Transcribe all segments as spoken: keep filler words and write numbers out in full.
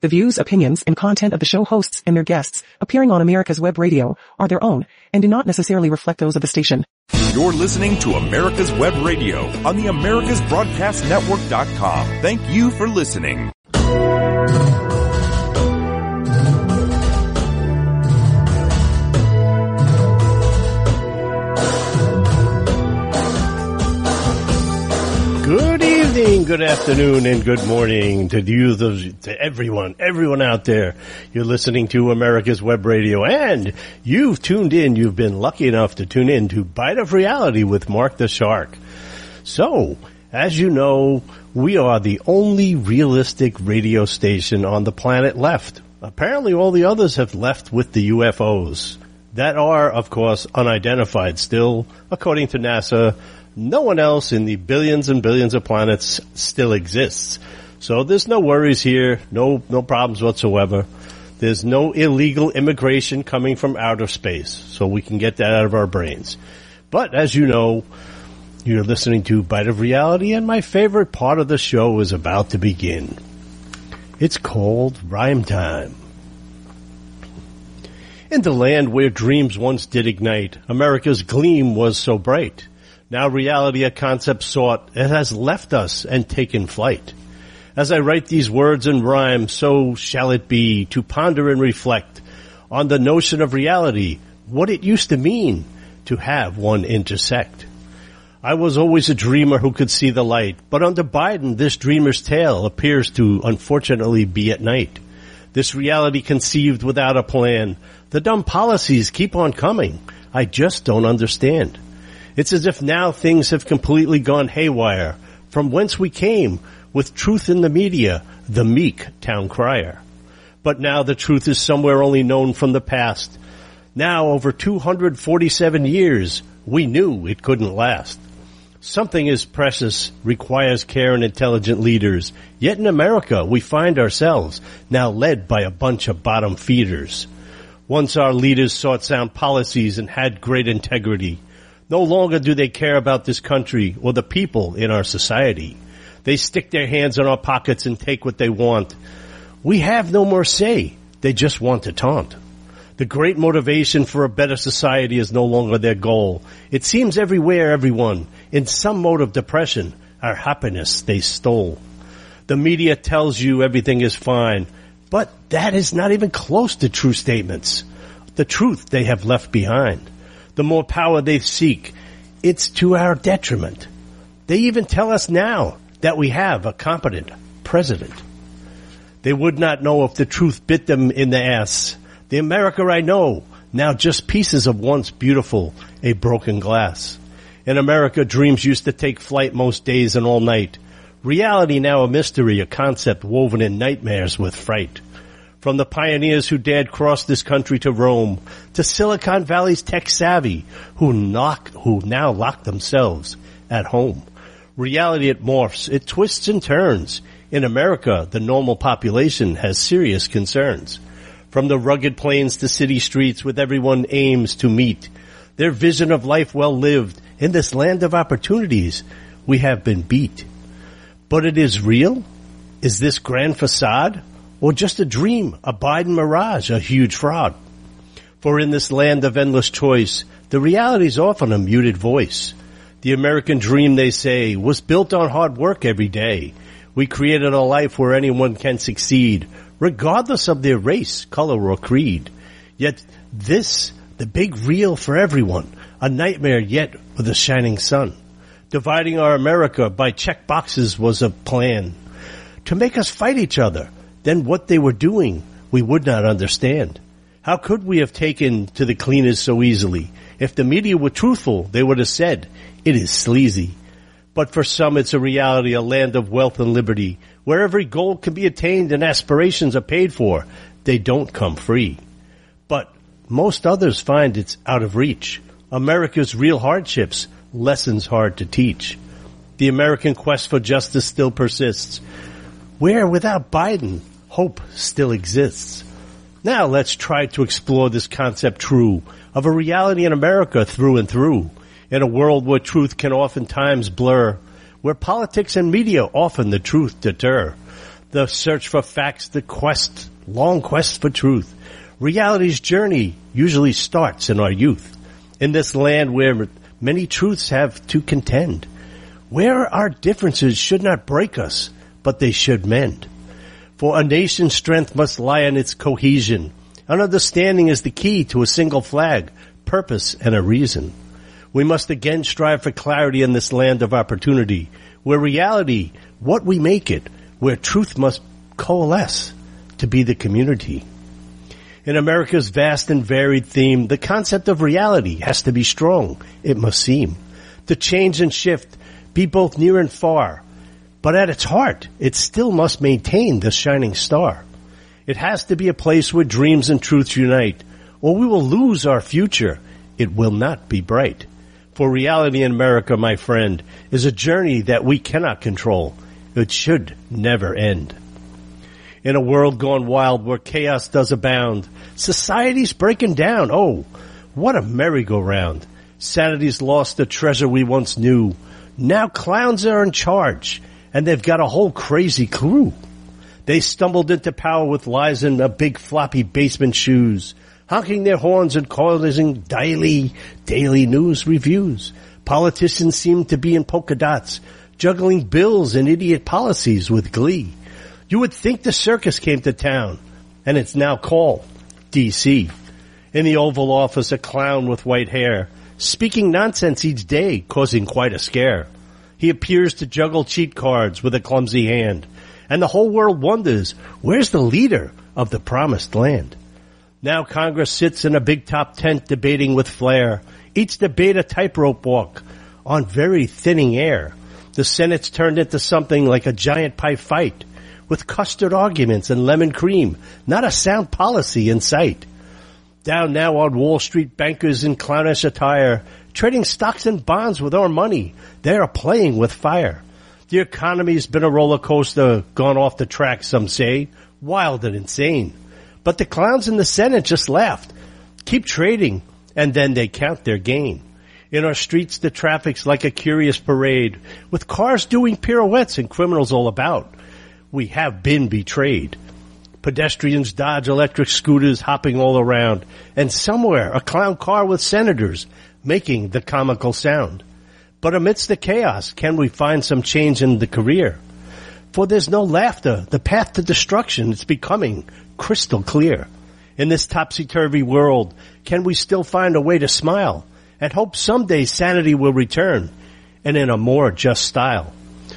The views, opinions, and content of the show hosts and their guests appearing on America's Web Radio are their own and do not necessarily reflect those of the station. You're listening to America's Web Radio on the Americas Broadcast Network dot com. Thank you for listening. Good evening, good afternoon, and good morning to you, to everyone, everyone out there. You're listening to America's Web Radio, and you've tuned in, you've been lucky enough to tune in to Bite of Reality with Mark the Shark. So, as you know, we are the only realistic radio station on the planet left. Apparently all the others have left with the U F Os. That are, of course, unidentified still, according to NASA. No one else in the billions and billions of planets still exists. So there's no worries here, no no problems whatsoever. There's no illegal immigration coming from outer space, so we can get that out of our brains. But as you know, you're listening to Bite of Reality, and my favorite part of the show is about to begin. It's called Rhyme Time. In the land where dreams once did ignite, America's gleam was so bright. Now reality, a concept sought, it has left us and taken flight. As I write these words in rhyme, so shall it be, to ponder and reflect on the notion of reality, what it used to mean to have one intersect. I was always a dreamer who could see the light, but under Biden, this dreamer's tale appears to unfortunately be at night. This reality conceived without a plan, the dumb policies keep on coming, I just don't understand. It's as if now things have completely gone haywire. From whence we came, with truth in the media, the meek town crier. But now the truth is somewhere only known from the past. Now, over two hundred forty-seven years, we knew it couldn't last. Something is precious, requires care and intelligent leaders. Yet in America, we find ourselves now led by a bunch of bottom feeders. Once our leaders sought sound policies and had great integrity. No longer do they care about this country or the people in our society. They stick their hands in our pockets and take what they want. We have no more say. They just want to taunt. The great motivation for a better society is no longer their goal. It seems everywhere, everyone, in some mode of depression, our happiness they stole. The media tells you everything is fine, but that is not even close to true statements. The truth they have left behind. The more power they seek, it's to our detriment. They even tell us now that we have a competent president. They would not know if the truth bit them in the ass. The America I know, now just pieces of once beautiful, a broken glass. In America, dreams used to take flight most days and all night. Reality now a mystery, a concept woven in nightmares with fright. From the pioneers who dared cross this country to roam, to Silicon Valley's tech savvy who knock, who now lock themselves at home. Reality, it morphs, it twists and turns. In America, the normal population has serious concerns. From the rugged plains to city streets with everyone aims to meet. Their vision of life well lived, in this land of opportunities, we have been beat. But it is real? Is this grand facade? Or just a dream, a Biden mirage, a huge fraud? For in this land of endless choice, the reality is often a muted voice. The American dream, they say, was built on hard work every day. We created a life where anyone can succeed, regardless of their race, color, or creed. Yet this, the big real for everyone, a nightmare yet with a shining sun. Dividing our America by check boxes was a plan to make us fight each other. Then what they were doing, we would not understand. How could we have taken to the cleaners so easily? If the media were truthful, they would have said, it is sleazy. But for some, it's a reality, a land of wealth and liberty, where every goal can be attained and aspirations are paid for. They don't come free. But most others find it's out of reach. America's real hardships, lessons hard to teach. The American quest for justice still persists, where without Biden, hope still exists. Now let's try to explore this concept true of a reality in America through and through, in a world where truth can oftentimes blur, where politics and media often the truth deter. The search for facts, the quest, long quest for truth. Reality's journey usually starts in our youth. In this land where many truths have to contend, where our differences should not break us, but they should mend. For a nation's strength must lie in its cohesion. An understanding is the key to a single flag, purpose, and a reason. We must again strive for clarity in this land of opportunity, where reality, what we make it, where truth must coalesce to be the community. In America's vast and varied theme, the concept of reality has to be strong, it must seem. To change and shift, be both near and far. But at its heart, it still must maintain the shining star. It has to be a place where dreams and truths unite, or we will lose our future. It will not be bright. For reality in America, my friend, is a journey that we cannot control. It should never end. In a world gone wild where chaos does abound, society's breaking down. Oh, what a merry-go-round. Sanity's lost the treasure we once knew. Now clowns are in charge, and they've got a whole crazy crew. They stumbled into power with lies in a big floppy basement shoes, honking their horns and causing daily, daily news reviews. Politicians seem to be in polka dots, juggling bills and idiot policies with glee. You would think the circus came to town, and it's now called D C. In the Oval Office, a clown with white hair, speaking nonsense each day, causing quite a scare. He appears to juggle cheat cards with a clumsy hand, and the whole world wonders, where's the leader of the promised land? Now Congress sits in a big top tent debating with flair, each debate a tightrope walk on very thinning air. The Senate's turned into something like a giant pie fight, with custard arguments and lemon cream, not a sound policy in sight. Down now on Wall Street, bankers in clownish attire, trading stocks and bonds with our money. They are playing with fire. The economy's been a roller coaster, gone off the track, some say, wild and insane. But the clowns in the Senate just laughed. Keep trading, and then they count their gain. In our streets, the traffic's like a curious parade, with cars doing pirouettes and criminals all about. We have been betrayed. Pedestrians dodge electric scooters hopping all around, and somewhere a clown car with senators making the comical sound. But amidst the chaos, can we find some change in the career? For there's no laughter. The path to destruction is becoming crystal clear. In this topsy-turvy world, can we still find a way to smile and hope someday sanity will return, and in a more just style?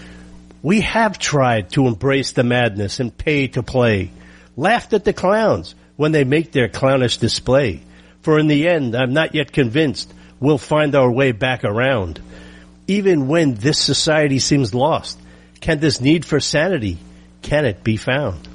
We have tried to embrace the madness and pay to play, laughed at the clowns when they make their clownish display. For in the end, I'm not yet convinced we'll find our way back around. Even when this society seems lost, can this need for sanity, can it be found?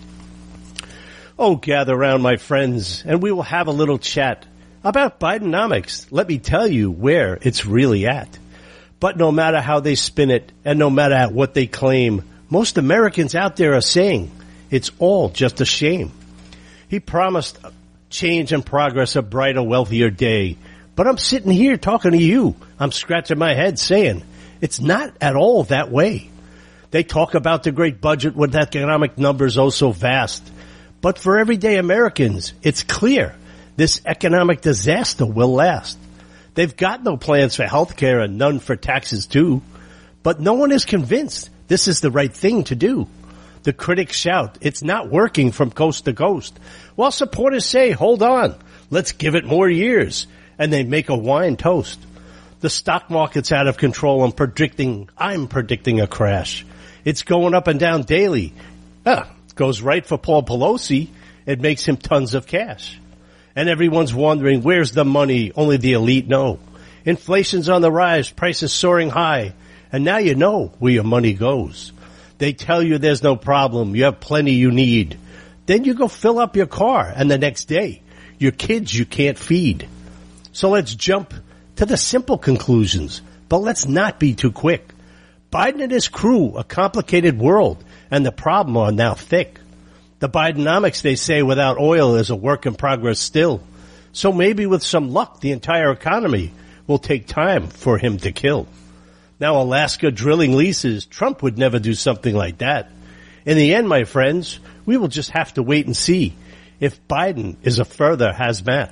Oh, gather round, my friends, and we will have a little chat about Bidenomics. Let me tell you where it's really at. But no matter how they spin it, and no matter what they claim, most Americans out there are saying it's all just a shame. He promised change and progress, a brighter, wealthier day. But I'm sitting here talking to you. I'm scratching my head saying it's not at all that way. They talk about the great budget with economic numbers oh so vast. But for everyday Americans, it's clear this economic disaster will last. They've got no plans for health care and none for taxes too. But no one is convinced this is the right thing to do. The critics shout, it's not working from coast to coast, while supporters say, hold on, let's give it more years. And they make a wine toast. The stock market's out of control. I'm predicting, I'm predicting a crash. It's going up and down daily. Ah, goes right for Paul Pelosi. It makes him tons of cash. And everyone's wondering, where's the money? Only the elite know. Inflation's on the rise, prices soaring high. And now you know where your money goes. They tell you there's no problem, you have plenty you need. Then you go fill up your car, and the next day, your kids you can't feed. So let's jump to the simple conclusions, but let's not be too quick. Biden and his crew, a complicated world, and the problem are now thick. The Bidenomics, they say, without oil is a work in progress still. So maybe with some luck, the entire economy will take time for him to kill. Now Alaska drilling leases, Trump would never do something like that. In the end, my friends, we will just have to wait and see if Biden is a further hazmat.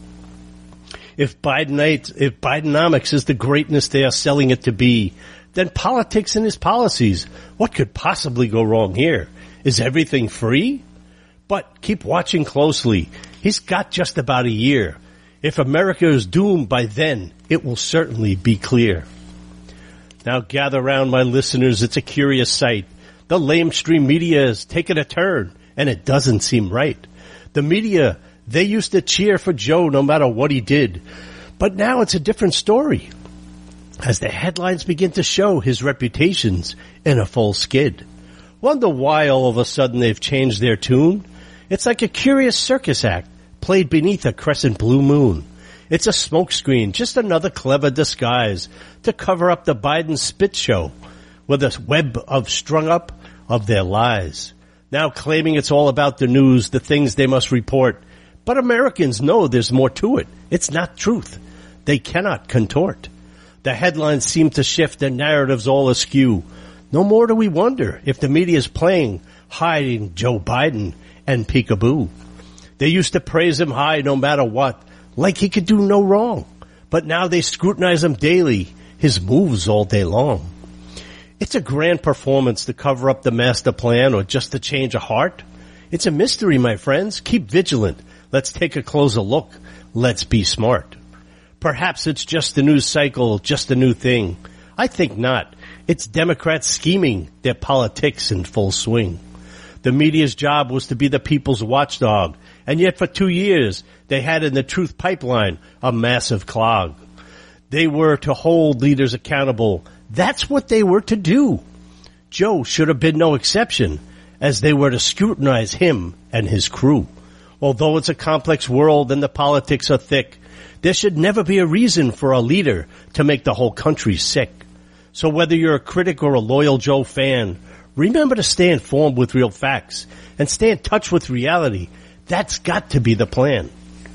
If Bidenite, if Bidenomics is the greatness they are selling it to be, then politics and his policies, what could possibly go wrong here? Is everything free? But keep watching closely. He's got just about a year. If America is doomed by then, it will certainly be clear. Now gather round, my listeners, it's a curious sight. The lamestream media has taken a turn, and it doesn't seem right. The media, they used to cheer for Joe no matter what he did. But now it's a different story, as the headlines begin to show his reputation's in a full skid. Wonder why all of a sudden they've changed their tune? It's like a curious circus act played beneath a crescent blue moon. It's a smokescreen, just another clever disguise to cover up the Biden spit show with a web of strung up of their lies. Now claiming it's all about the news, the things they must report. But Americans know there's more to it. It's not truth. They cannot contort. The headlines seem to shift, the narratives all askew. No more do we wonder if the media is playing hiding Joe Biden and peekaboo. They used to praise him high no matter what, like he could do no wrong. But now they scrutinize him daily, his moves all day long. It's a grand performance to cover up the master plan or just to change a heart. It's a mystery, my friends. Keep vigilant. Let's take a closer look. Let's be smart. Perhaps it's just the news cycle, just a new thing. I think not. It's Democrats scheming their politics in full swing. The media's job was to be the people's watchdog, and yet for two years they had in the truth pipeline a massive clog. They were to hold leaders accountable. That's what they were to do. Joe should have been no exception, as they were to scrutinize him and his crew. Although it's a complex world and the politics are thick, there should never be a reason for a leader to make the whole country sick. So whether you're a critic or a loyal Joe fan, remember to stay informed with real facts and stay in touch with reality. That's got to be the plan.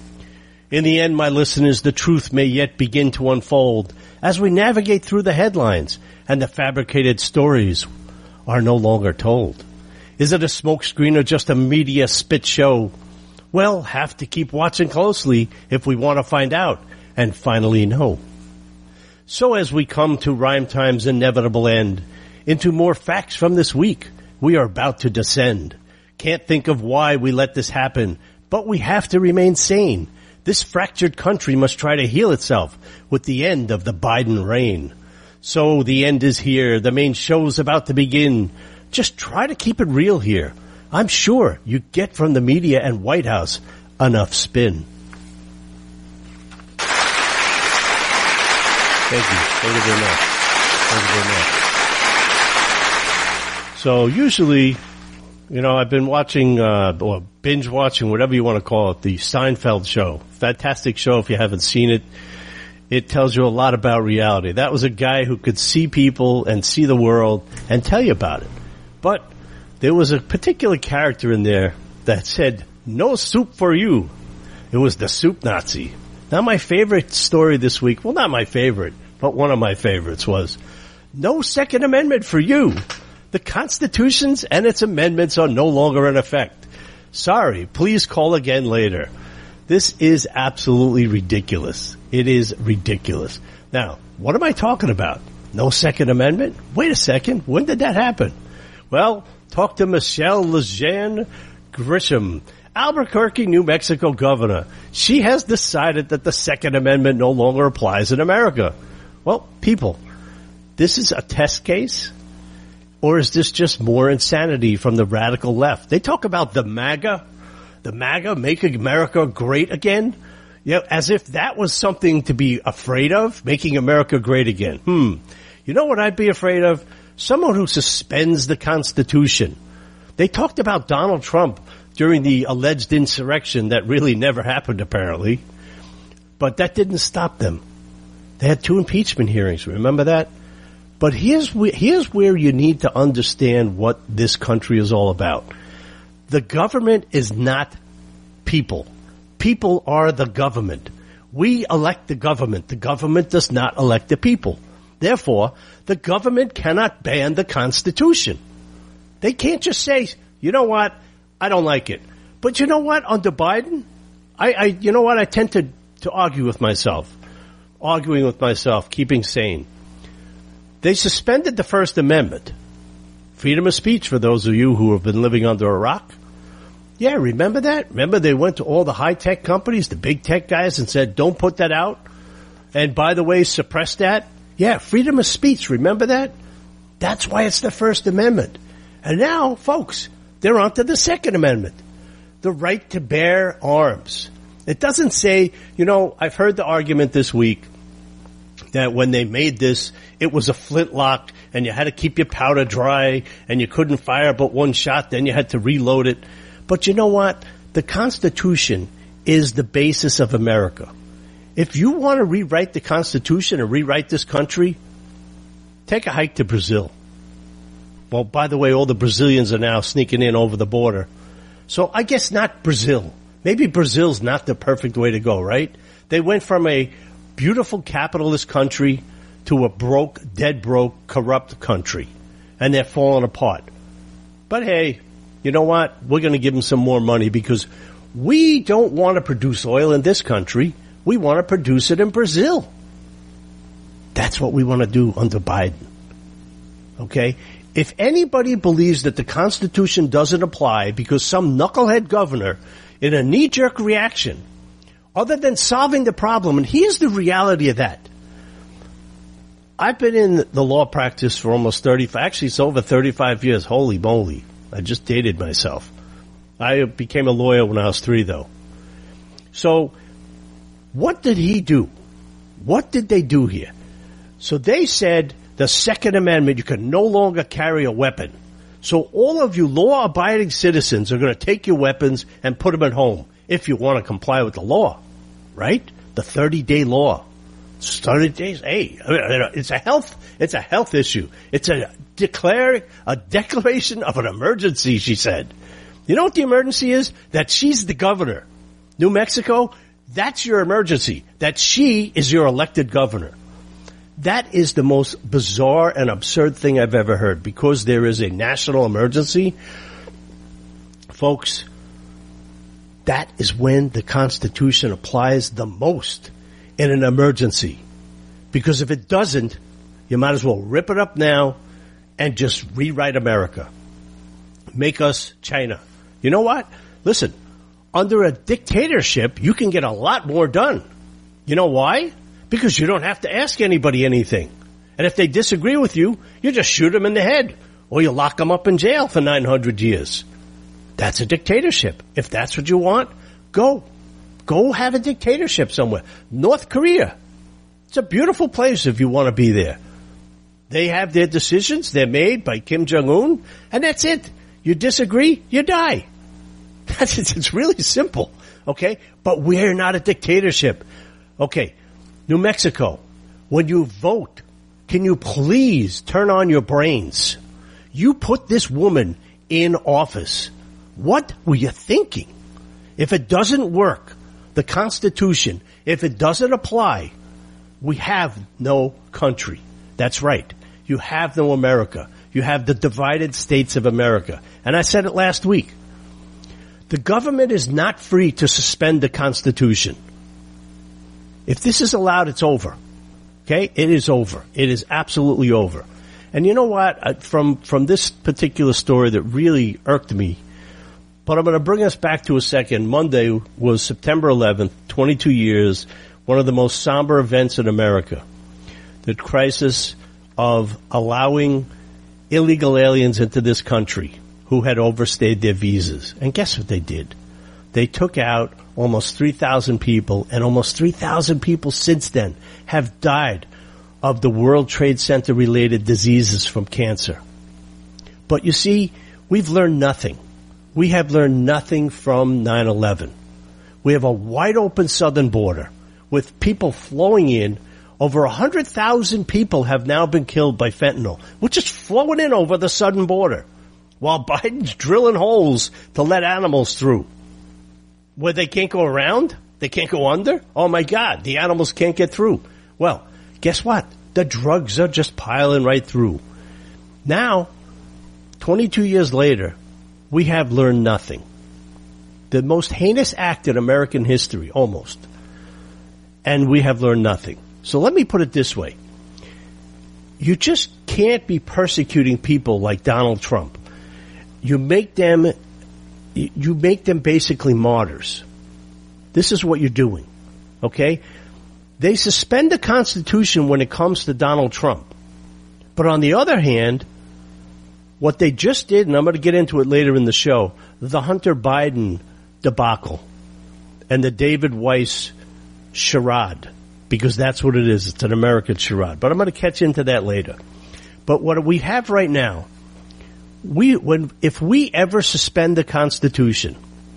In the end, my listeners, the truth may yet begin to unfold as we navigate through the headlines and the fabricated stories are no longer told. Is it a smokescreen or just a media spit show? Well, have to keep watching closely if we want to find out and finally know. So as we come to Rhyme Time's inevitable end, into more facts from this week, we are about to descend. Can't think of why we let this happen, but we have to remain sane. This fractured country must try to heal itself with the end of the Biden reign. So the end is here. The main show's about to begin. Just try to keep it real here. I'm sure you get from the media and White House enough spin. Thank you. Thank you very much. Thank you very much. So usually, you know, I've been watching, uh, or binge watching, whatever you want to call it, the Seinfeld show. Fantastic show if you haven't seen it. It tells you a lot about reality. That was a guy who could see people and see the world and tell you about it. But there was a particular character in there that said, "No soup for you." It was the soup Nazi. Now my favorite story this week, well not my favorite, but one of my favorites was, "No Second Amendment for you. The Constitutions and its amendments are no longer in effect. Sorry, please call again later." This is absolutely ridiculous. It is ridiculous. Now, what am I talking about? No Second Amendment? Wait a second. When did that happen? Well, talk to Michelle Lejeune Grisham, Albuquerque, New Mexico governor. She has decided that the Second Amendment no longer applies in America. Well, people, this is a test case? Or is this just more insanity from the radical left? They talk about the MAGA, the MAGA, make America great again. You know, as if that was something to be afraid of, making America great again. Hmm. You know what I'd be afraid of? Someone who suspends the Constitution. They talked about Donald Trump during the alleged insurrection that really never happened, apparently. But that didn't stop them. They had two impeachment hearings. Remember that? But here's where, here's where you need to understand what this country is all about. The government is not people. People are the government. We elect the government. The government does not elect the people. Therefore, the government cannot ban the Constitution. They can't just say, you know what, I don't like it. But you know what, under Biden, I, I you know what, I tend to, to argue with myself. Arguing with myself, keeping sane. They suspended the First Amendment. Freedom of speech for those of you who have been living under a rock. Yeah, remember that? Remember they went to all the high-tech companies, the big tech guys, and said, don't put that out? And by the way, suppress that? Yeah, freedom of speech, remember that? That's why it's the First Amendment. And now, folks, they're on to the Second Amendment. The right to bear arms. It doesn't say, you know, I've heard the argument this week that when they made this, it was a flintlock and you had to keep your powder dry and you couldn't fire but one shot, then you had to reload it. But you know what? The Constitution is the basis of America. If you want to rewrite the Constitution and rewrite this country, take a hike to Brazil. Well, by the way, all the Brazilians are now sneaking in over the border. So I guess not Brazil. Maybe Brazil's not the perfect way to go, right? They went from a beautiful capitalist country to a broke, dead broke, corrupt country. And they're falling apart. But hey, you know what? We're going to give them some more money because we don't want to produce oil in this country. We want to produce it in Brazil. That's what we want to do under Biden. Okay? If anybody believes that the Constitution doesn't apply because some knucklehead governor in a knee-jerk reaction, other than solving the problem, and here's the reality of that. I've been in the law practice for almost thirty-five, actually it's over thirty-five years. Holy moly. I just dated myself. I became a lawyer when I was three, though. So, what did he do? What did they do here? So they said the Second Amendment, you can no longer carry a weapon. So all of you law-abiding citizens are going to take your weapons and put them at home if you want to comply with the law, right? The thirty-day law. thirty days, hey, it's a health, it's a health issue. It's a declare, a declaration of an emergency, she said. You know what the emergency is? That she's the governor. New Mexico, that's your emergency. That she is your elected governor. That is the most bizarre and absurd thing I've ever heard. Because there is a national emergency, folks, that is when the Constitution applies the most in an emergency. Because if it doesn't, you might as well rip it up now and just rewrite America. Make us China. You know what? Listen, under a dictatorship, you can get a lot more done. You know why? Because you don't have to ask anybody anything. And if they disagree with you, you just shoot them in the head. Or you lock them up in jail for nine hundred years. That's a dictatorship. If that's what you want, go. Go have a dictatorship somewhere. North Korea. It's a beautiful place if you want to be there. They have their decisions. They're made by Kim Jong-un. And that's it. You disagree, you die. That's, it's really simple. Okay? But we're not a dictatorship. Okay. New Mexico, when you vote, can you please turn on your brains? You put this woman in office. What were you thinking? If it doesn't work, the Constitution, if it doesn't apply, we have no country. That's right. You have no America. You have the divided states of America. And I said it last week. The government is not free to suspend the Constitution. If this is allowed, it's over. Okay? It is over. It is absolutely over. And you know what? From, from this particular story that really irked me, but I'm going to bring us back to a second. Monday was September eleventh, twenty-two years, one of the most somber events in America. The crisis of allowing illegal aliens into this country who had overstayed their visas. And guess what they did? They took out almost three thousand people, and almost three thousand people since then have died of the World Trade Center related diseases from cancer. But you see, we've learned nothing. We have learned nothing from nine eleven. We have a wide open southern border with people flowing in. Over one hundred thousand people have now been killed by fentanyl, which is flowing in over the southern border, while Biden's drilling holes to let animals through. Where they can't go around? They can't go under? Oh my God, the animals can't get through. Well, guess what? The drugs are just piling right through. Now, twenty-two years later, we have learned nothing. The most heinous act in American history, almost. And we have learned nothing. So let me put it this way. You just can't be persecuting people like Donald Trump. You make them, you make them basically martyrs. This is what you're doing. Okay? They suspend the Constitution when it comes to Donald Trump. But on the other hand, what they just did, and I'm going to get into it later in the show, the Hunter Biden debacle and the David Weiss charade, because that's what it is. It's an American charade. But I'm going to catch into that later. But what we have right now, we when if we ever suspend the Constitution,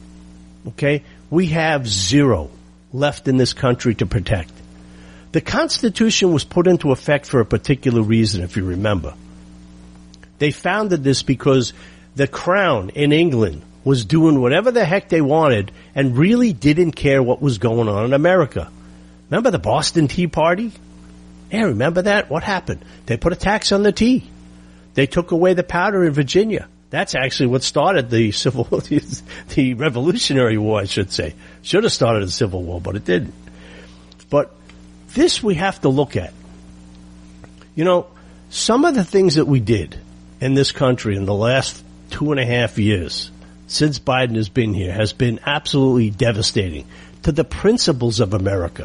okay, we have zero left in this country to protect. The Constitution was put into effect for a particular reason, if you remember. They founded this because the Crown in England was doing whatever the heck they wanted and really didn't care what was going on in America. Remember the Boston Tea Party? Yeah, remember that? What happened? They put a tax on the tea. They took away the powder in Virginia. That's actually what started the Civil, the Revolutionary War, I should say. Should have started the Civil War, but it didn't. But this we have to look at. You know, some of the things that we did in this country in the last two and a half years since Biden has been here has been absolutely devastating to the principles of America.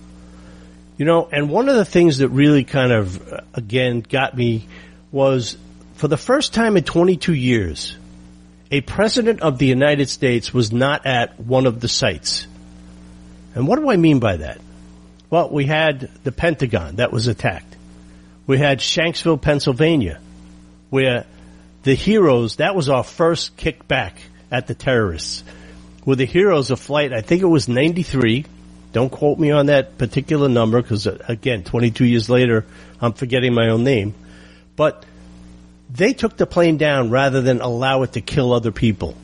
You know, and one of the things that really kind of, uh, again, got me was for the first time in twenty-two years, a president of the United States was not at one of the sites. And what do I mean by that? Well, we had the Pentagon that was attacked. We had Shanksville, Pennsylvania, where the heroes, that was our first kickback at the terrorists. Were the heroes of flight, I think it was ninety-three. Don't quote me on that particular number because, again, twenty-two years later, I'm forgetting my own name. But they took the plane down rather than allow it to kill other people.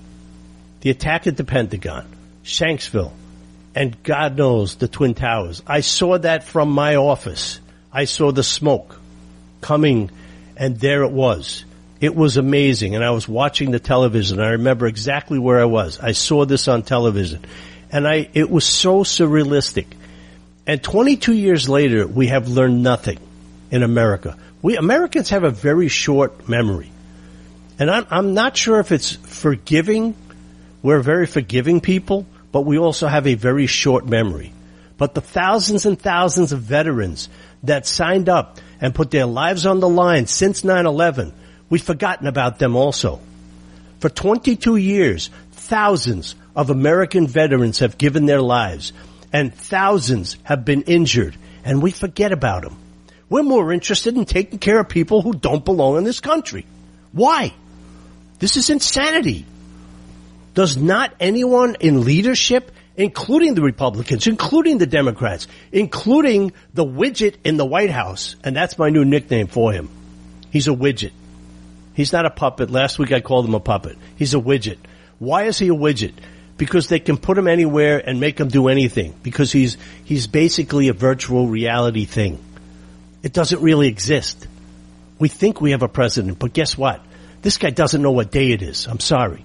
The attack at the Pentagon, Shanksville, and God knows the Twin Towers. I saw that from my office. I saw the smoke coming, and there it was. It was amazing, and I was watching the television. I remember exactly where I was. I saw this on television, and I it was so surrealistic. And twenty-two years later, we have learned nothing in America. We Americans have a very short memory, and I'm, I'm not sure if it's forgiving. We're very forgiving people, but we also have a very short memory. But the thousands and thousands of veterans that signed up and put their lives on the line since nine eleven, we've forgotten about them also. For twenty-two years, thousands of American veterans have given their lives, and thousands have been injured, and we forget about them. We're more interested in taking care of people who don't belong in this country. Why? This is insanity. Does not anyone in leadership, including the Republicans, including the Democrats, including the widget in the White House, and that's my new nickname for him. He's a widget. He's not a puppet. Last week I called him a puppet. He's a widget. Why is he a widget? Because they can put him anywhere and make him do anything. Because he's he's basically a virtual reality thing. It doesn't really exist. We think we have a president, but guess what? This guy doesn't know what day it is. I'm sorry.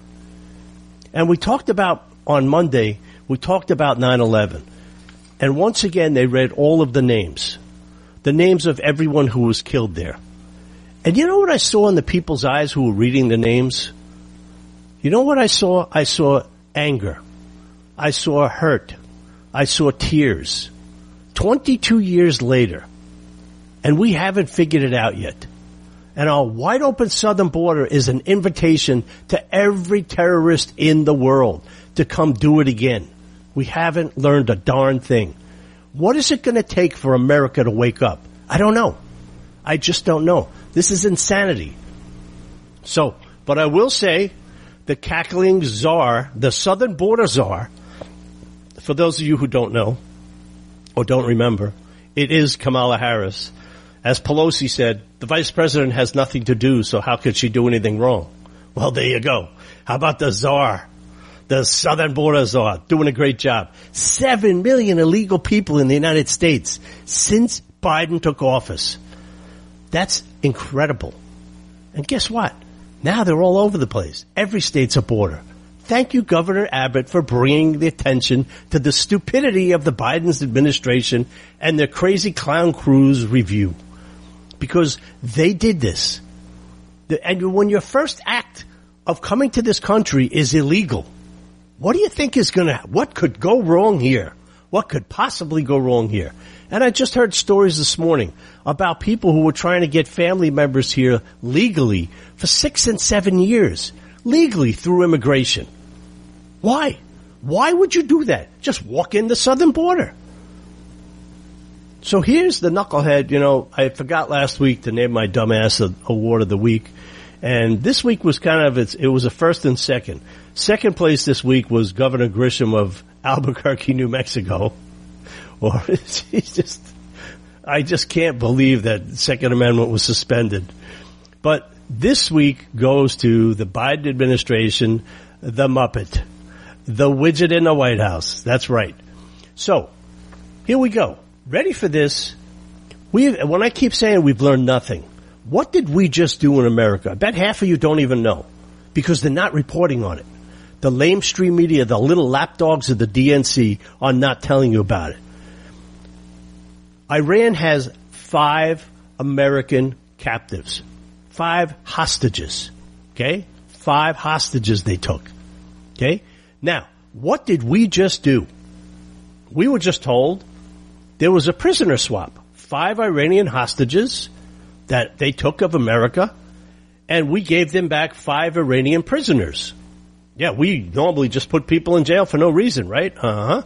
And we talked about, on Monday, we talked about nine eleven. And once again, they read all of the names. The names of everyone who was killed there. And you know what I saw in the people's eyes who were reading the names? You know what I saw? I saw anger. I saw hurt. I saw tears. twenty-two years later, and we haven't figured it out yet. And our wide open southern border is an invitation to every terrorist in the world to come do it again. We haven't learned a darn thing. What is it going to take for America to wake up? I don't know. I just don't know. This is insanity. So, but I will say, the cackling czar, the southern border czar, for those of you who don't know or don't remember, it is Kamala Harris. As Pelosi said, the vice president has nothing to do, so how could she do anything wrong? Well, there you go. How about the czar, the southern border czar, doing a great job. Seven million illegal people in the United States since Biden took office. That's incredible. And guess what? Now they're all over the place. Every state's a border. Thank you, Governor Abbott, for bringing the attention to the stupidity of the Biden's administration and their crazy clown cruise review. Because they did this. And when your first act of coming to this country is illegal, what do you think is going to, what could go wrong here? What could possibly go wrong here? And I just heard stories this morning about people who were trying to get family members here legally for six and seven years, legally through immigration. Why? Why would you do that? Just walk in the southern border. So here's the knucklehead. You know, I forgot last week to name my dumbass award of the week. And this week was kind of, it's, it was a first and second. Second place this week was Governor Grisham of Albuquerque, New Mexico. Or he's just, I just can't believe that Second Amendment was suspended. But this week goes to the Biden administration, the Muppet, the widget in the White House. That's right. So here we go. Ready for this? We, when I keep saying we've learned nothing, what did we just do in America? I bet half of you don't even know because they're not reporting on it. The lamestream media, the little lapdogs of the D N C are not telling you about it. Iran has five American captives, five hostages, okay? Five hostages they took, okay? Now, what did we just do? We were just told there was a prisoner swap. Five Iranian hostages that they took of America, and we gave them back five Iranian prisoners. Yeah, we normally just put people in jail for no reason, right? Uh-huh.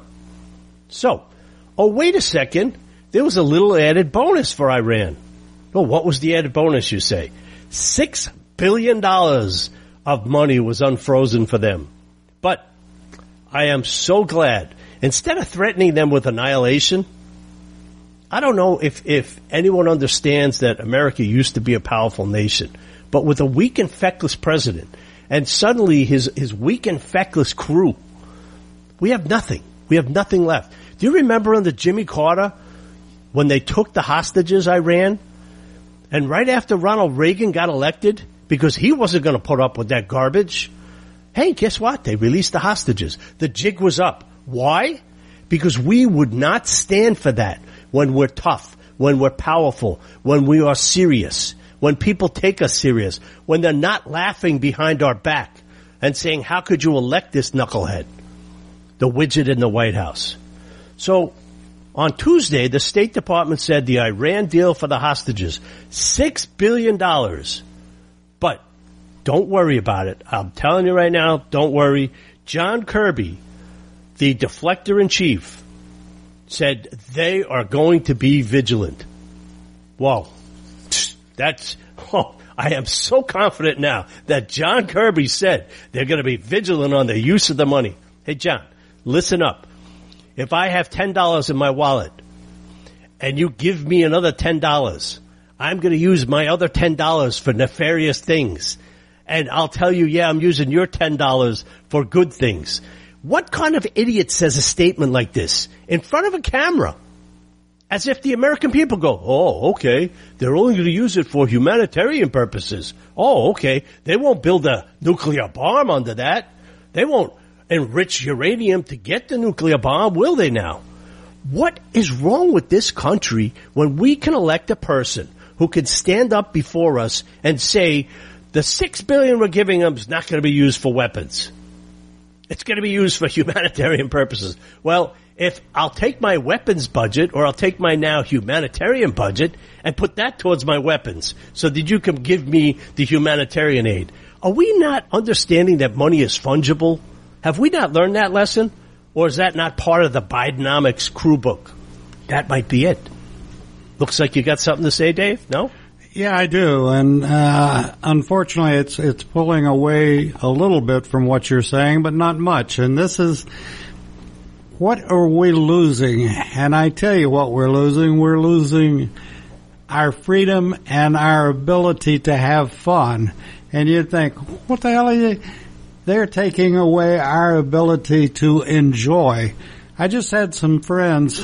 So, oh, wait a second. There was a little added bonus for Iran. Oh, what was the added bonus, you say? Six billion dollars of money was unfrozen for them. But I am so glad. Instead of threatening them with annihilation, I don't know if, if anyone understands that America used to be a powerful nation, but with a weak and feckless president, and suddenly his, his weak and feckless crew, we have nothing. We have nothing left. Do you remember under Jimmy Carter, when they took the hostages, Iran, and right after Ronald Reagan got elected, because he wasn't going to put up with that garbage, hey, guess what? They released the hostages. The jig was up. Why? Because we would not stand for that when we're tough, when we're powerful, when we are serious, when people take us serious, when they're not laughing behind our back and saying, how could you elect this knucklehead, the widget in the White House? So on Tuesday, the State Department said the Iran deal for the hostages, six billion dollars. But don't worry about it. I'm telling you right now, don't worry. John Kirby, the deflector-in-chief, said they are going to be vigilant. Whoa. That's, oh, I am so confident now that John Kirby said they're going to be vigilant on the use of the money. Hey, John, listen up. If I have ten dollars in my wallet and you give me another ten dollars, I'm going to use my other ten dollars for nefarious things. And I'll tell you, yeah, I'm using your ten dollars for good things. What kind of idiot says a statement like this in front of a camera? As if the American people go, oh, okay, they're only going to use it for humanitarian purposes. Oh, okay, they won't build a nuclear bomb under that. They won't enrich uranium to get the nuclear bomb, will they now? What is wrong with this country when we can elect a person who can stand up before us and say, the six billion we're giving them is not going to be used for weapons. It's going to be used for humanitarian purposes. Well, if I'll take my weapons budget or I'll take my now humanitarian budget and put that towards my weapons so that you can give me the humanitarian aid. Are we not understanding that money is fungible? Have we not learned that lesson? Or is that not part of the Bidenomics crew book? That might be it. Looks like you got something to say, Dave? No? Yeah, I do. And uh unfortunately, it's it's pulling away a little bit from what you're saying, but not much. And this is, what are we losing? And I tell you what we're losing. We're losing our freedom and our ability to have fun. And you'd think, what the hell are you? They're taking away our ability to enjoy. I just had some friends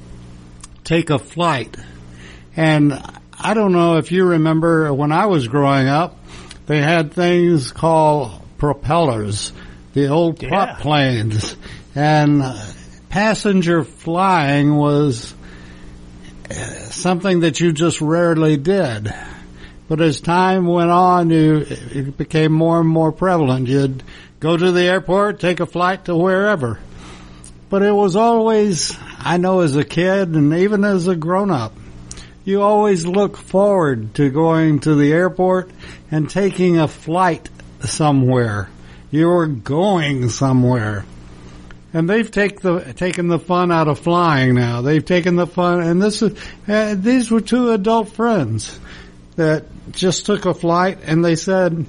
take a flight, and I don't know if you remember when I was growing up, They had things called propellers, the old prop Yeah. planes, and passenger flying was something that you just rarely did. But as time went on, you, it became more and more prevalent. You'd go to the airport, take a flight to wherever. But it was always, I know as a kid and even as a grown-up, you always look forward to going to the airport and taking a flight somewhere. You were going somewhere. And they've take the, taken the fun out of flying now. They've taken the fun, and this is, uh, these were two adult friends that just took a flight, and they said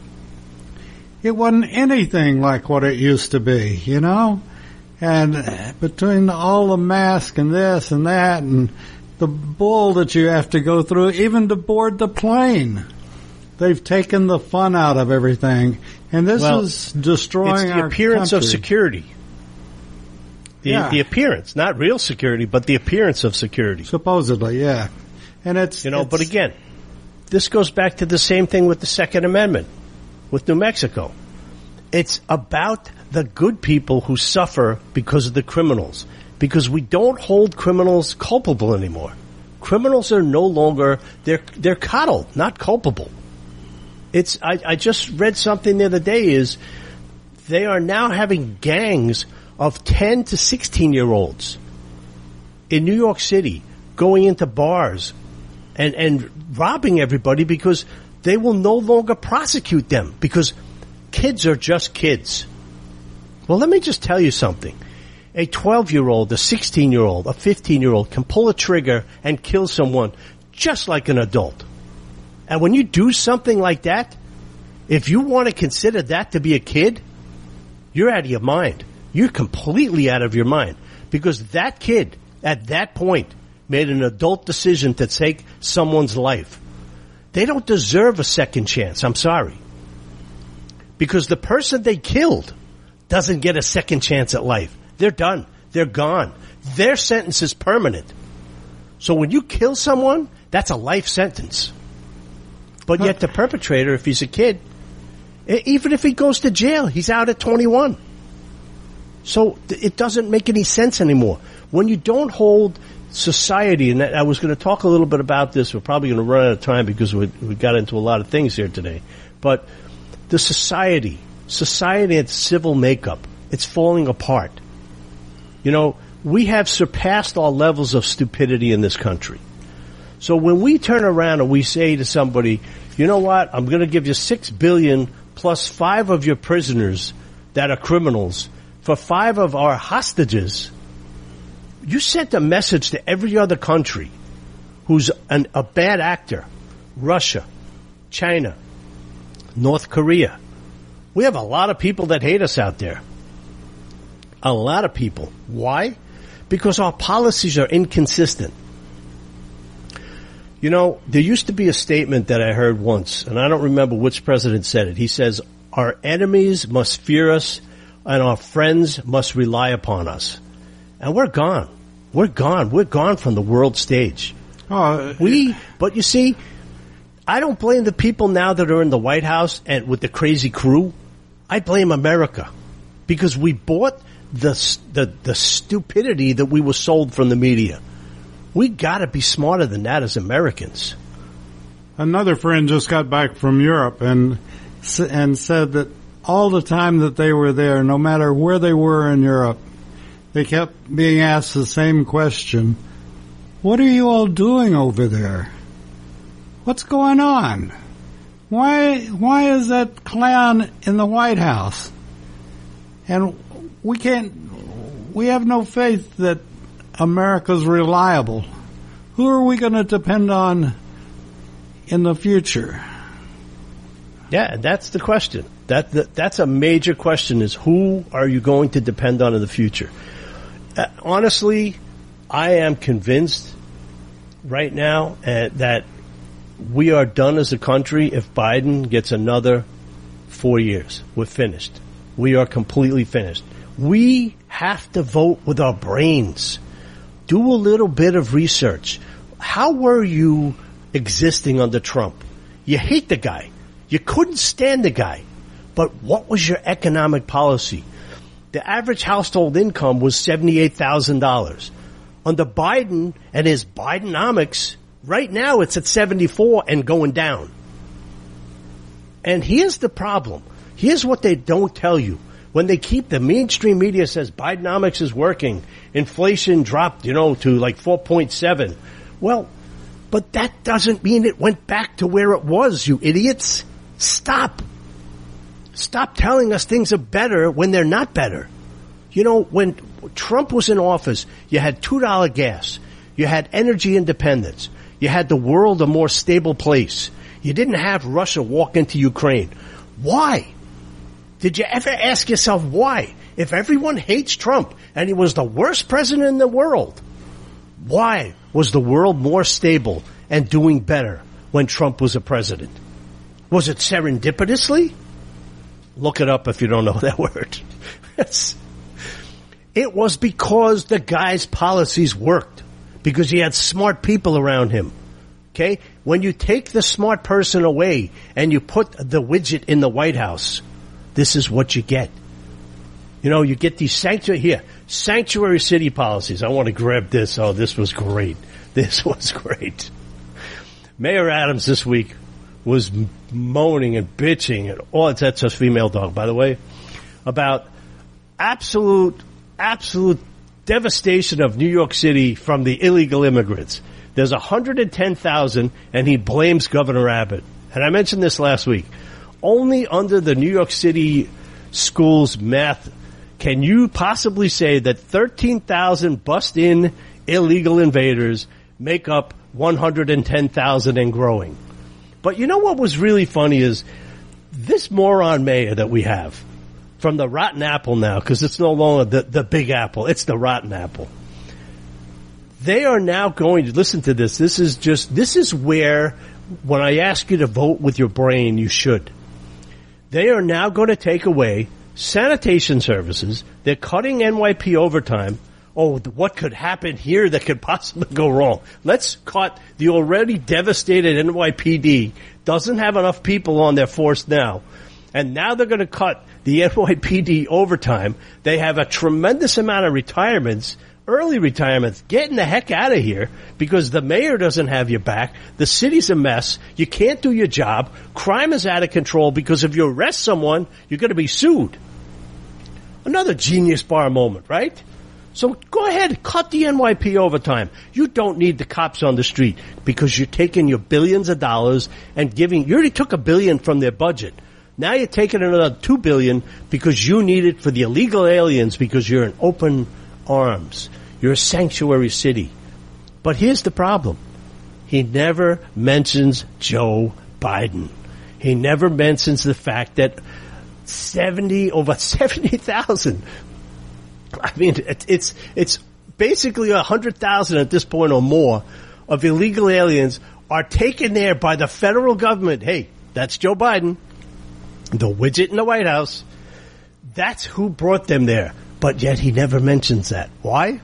it wasn't anything like what it used to be, you know? And between all the mask and this and that and the bull that you have to go through, even to board the plane, they've taken the fun out of everything. And this Well, is destroying It's the our appearance country. of security. The, Yeah. the appearance, not real security, but the appearance of security. Supposedly, yeah. And it's, You know, it's, but again, this goes back to the same thing with the Second Amendment, with New Mexico. It's about the good people who suffer because of the criminals. Because we don't hold criminals culpable anymore. Criminals are no longer, they're, they're coddled, not culpable. It's, I, I just read something the other day is they are now having gangs of ten to sixteen year olds in New York City going into bars and, and robbing everybody because they will no longer prosecute them because kids are just kids. Well, let me just tell you something. A twelve-year-old, a sixteen-year-old, a fifteen-year-old can pull a trigger and kill someone just like an adult. And when you do something like that, if you want to consider that to be a kid, you're out of your mind. You're completely out of your mind. Because that kid, at that point, made an adult decision to take someone's life. They don't deserve a second chance. I'm sorry. Because the person they killed doesn't get a second chance at life. They're done. They're gone. Their sentence is permanent. So when you kill someone, that's a life sentence. But yet the perpetrator, if he's a kid, even if he goes to jail, he's out at twenty-one. So it doesn't make any sense anymore. When you don't hold society, and I was going to talk a little bit about this, we're probably going to run out of time because we, we got into a lot of things here today, but the society, society and civil makeup, it's falling apart. You know, we have surpassed our levels of stupidity in this country. So when we turn around and we say to somebody, you know what, I'm going to give you six billion plus five of your prisoners that are criminals for five of our hostages, you sent a message to every other country who's an, a bad actor. Russia, China, North Korea. We have a lot of people that hate us out there. A lot of people. Why? Because our policies are inconsistent. You know, there used to be a statement that I heard once, and I don't remember which president said it. He says, our enemies must fear us, and our friends must rely upon us. And we're gone. We're gone. We're gone from the world stage. Oh, We, but you see, I don't blame the people now that are in the White House and with the crazy crew. I blame America because we bought the the, the stupidity that we were sold from the media. We got to be smarter than that as Americans. Another friend just got back from Europe and and said that all the time that they were there, no matter where they were in Europe, they kept being asked the same question. What are you all doing over there? What's going on? Why, why is that clown in the White House? And we can't, we have no faith that America's reliable. Who are we going to depend on in the future? Yeah, that's the question. That, that that's a major question: is who are you going to depend on in the future? Uh, honestly, I am convinced right now uh, that we are done as a country if Biden gets another four years. We're finished. We are completely finished. We have to vote with our brains. Do a little bit of research. How were you existing under Trump? You hate the guy. You couldn't stand the guy. But what was your economic policy? The average household income was seventy-eight thousand dollars. Under Biden and his Bidenomics, right now it's at seventy-four and going down. And here's the problem. Here's what they don't tell you. When they keep, the mainstream media says Bidenomics is working. Inflation dropped, you know, to like four point seven. Well, but that doesn't mean it went back to where it was, you idiots. Stop. Stop telling us things are better when they're not better. You know, when Trump was in office, you had two dollar gas. You had energy independence. You had the world a more stable place. You didn't have Russia walk into Ukraine. Why? Did you ever ask yourself why? If everyone hates Trump and he was the worst president in the world, why was the world more stable and doing better when Trump was a president? Was it serendipitously? Look it up if you don't know that word. It was because the guy's policies worked, because he had smart people around him. Okay? When you take the smart person away and you put the widget in the White House, this is what you get. You know, you get these sanctuary, here, sanctuary city policies. I want to grab this. Oh, this was great. This was great. Mayor Adams this week was moaning and bitching, and oh, that's a female dog, by the way, about absolute, absolute devastation of New York City from the illegal immigrants. There's one hundred ten thousand, and he blames Governor Abbott. And I mentioned this last week. Only under the New York City schools math can you possibly say that thirteen thousand bust-in illegal invaders make up one hundred ten thousand and growing. But you know what was really funny is this moron mayor that we have from the Rotten Apple now, because it's no longer the, the Big Apple, it's the Rotten Apple. They are now going to listen to this. This is just, this is where, when I ask you to vote with your brain, you should. They are now going to take away sanitation services. They're cutting N Y P overtime. Oh, what could happen here that could possibly go wrong? Let's cut the already devastated N Y P D. Doesn't have enough people on their force now. And now they're going to cut the N Y P D overtime. They have a tremendous amount of retirements, early retirements. Getting the heck out of here because the mayor doesn't have your back. The city's a mess. You can't do your job. Crime is out of control because if you arrest someone, you're going to be sued. Another genius bar moment, right? So go ahead, cut the N Y P overtime. You don't need the cops on the street because you're taking your billions of dollars and giving, you already took a billion from their budget. Now you're taking another two billion because you need it for the illegal aliens because you're in open arms. You're a sanctuary city. But here's the problem. He never mentions Joe Biden. He never mentions the fact that seventy, over seventy thousand, I mean, it's, it's basically a hundred thousand at this point or more of illegal aliens are taken there by the federal government. Hey, that's Joe Biden, the widget in the White House. That's who brought them there. But yet he never mentions that. Why?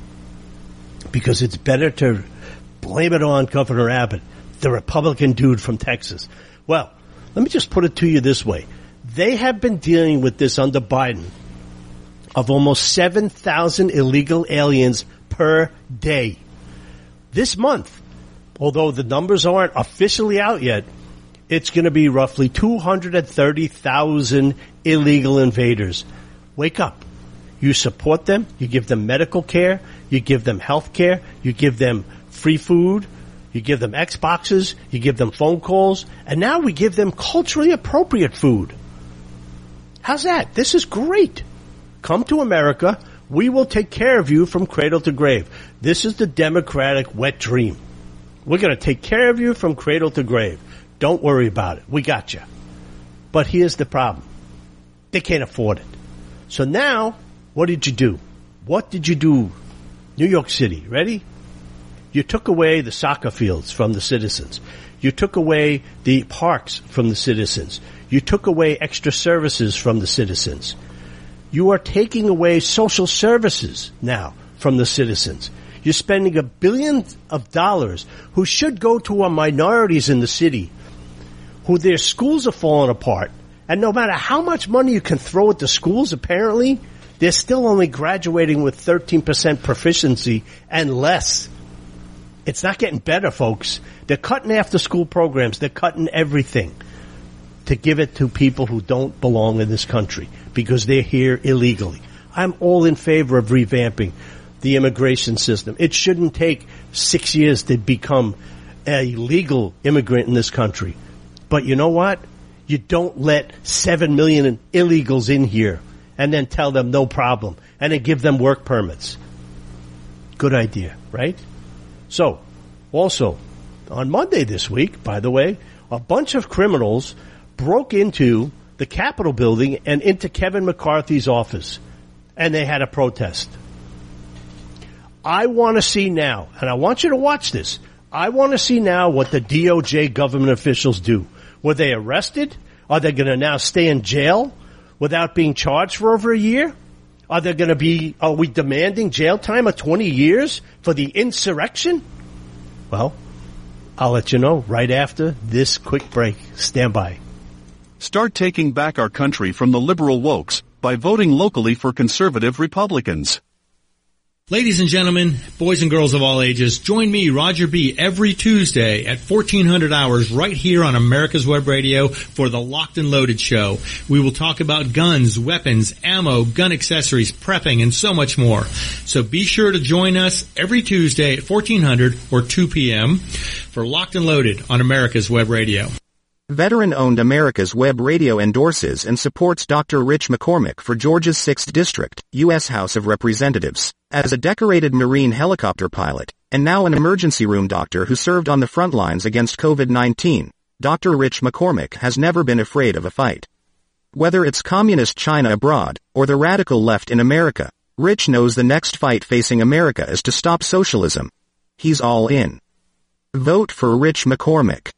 Because it's better to blame it on Governor Abbott, the Republican dude from Texas. Well, let me just put it to you this way. They have been dealing with this under Biden of almost seven thousand illegal aliens per day. This month, although the numbers aren't officially out yet, it's going to be roughly two hundred thirty thousand illegal invaders. Wake up. You support them. You give them medical care. You give them health care. You give them free food. You give them Xboxes. You give them phone calls. And now we give them culturally appropriate food. How's that? This is great. Come to America. We will take care of you from cradle to grave. This is the Democratic wet dream. We're going to take care of you from cradle to grave. Don't worry about it. We got you. But here's the problem. They can't afford it. So now, what did you do? What did you do? New York City, ready? You took away the soccer fields from the citizens. You took away the parks from the citizens. You took away extra services from the citizens. You are taking away social services now from the citizens. You're spending a billion of dollars who should go to our minorities in the city who their schools are falling apart. And no matter how much money you can throw at the schools, apparently, they're still only graduating with thirteen percent proficiency and less. It's not getting better, folks. They're cutting after-school programs. They're cutting everything to give it to people who don't belong in this country because they're here illegally. I'm all in favor of revamping the immigration system. It shouldn't take six years to become a legal immigrant in this country. But you know what? You don't let seven million illegals in here and then tell them no problem and then give them work permits. Good idea, right? So, also, on Monday this week, by the way, a bunch of criminals broke into the Capitol building and into Kevin McCarthy's office, and they had a protest. I want to see now, and I want you to watch this, I want to see now what the D O J government officials do. Were they arrested? Are they going to now stay in jail without being charged for over a year? Are they going to be, are we demanding jail time of twenty years for the insurrection? Well, I'll let you know right after this quick break. Stand by. Start taking back our country from the liberal wokes by voting locally for conservative Republicans. Ladies and gentlemen, boys and girls of all ages, join me, Roger B., every Tuesday at fourteen hundred hours right here on America's Web Radio for the Locked and Loaded Show. We will talk about guns, weapons, ammo, gun accessories, prepping, and so much more. So be sure to join us every Tuesday at fourteen hundred or two p.m. for Locked and Loaded on America's Web Radio. Veteran-owned America's Web Radio endorses and supports Doctor Rich McCormick for Georgia's sixth District, U S House of Representatives. As a decorated Marine helicopter pilot, and now an emergency room doctor who served on the front lines against COVID nineteen, Doctor Rich McCormick has never been afraid of a fight. Whether it's communist China abroad, or the radical left in America, Rich knows the next fight facing America is to stop socialism. He's all in. Vote for Rich McCormick.